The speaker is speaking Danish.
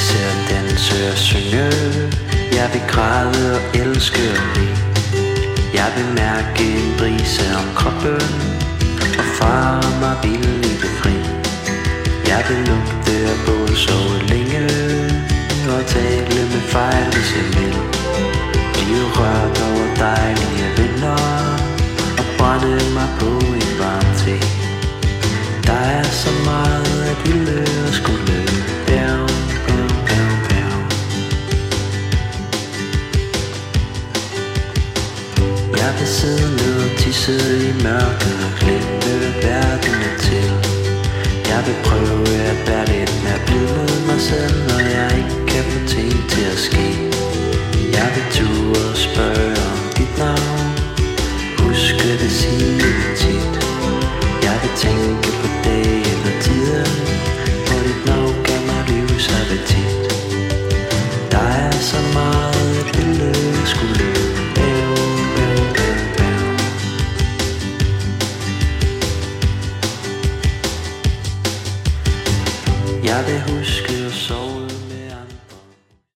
ser danse og synge. Jeg vil græde og elske og le. Jeg vil mærke en brise om kroppen og fare mig vildt fri. Jeg vil lugte af bål så længe og tale med fejl, hvis jeg vil. Blive rørt over dejlige venner og brænde mig på en varm te. Der er så meget at ville og skulle. Bjerg, bjerg, bjerg, bjerg. Jeg vil sidde ned og tisse i mørket og glemme hvad verden er til. Jeg vil prøve at være lidt mere blid med mig selv, når jeg ikke kan få ting til at ske.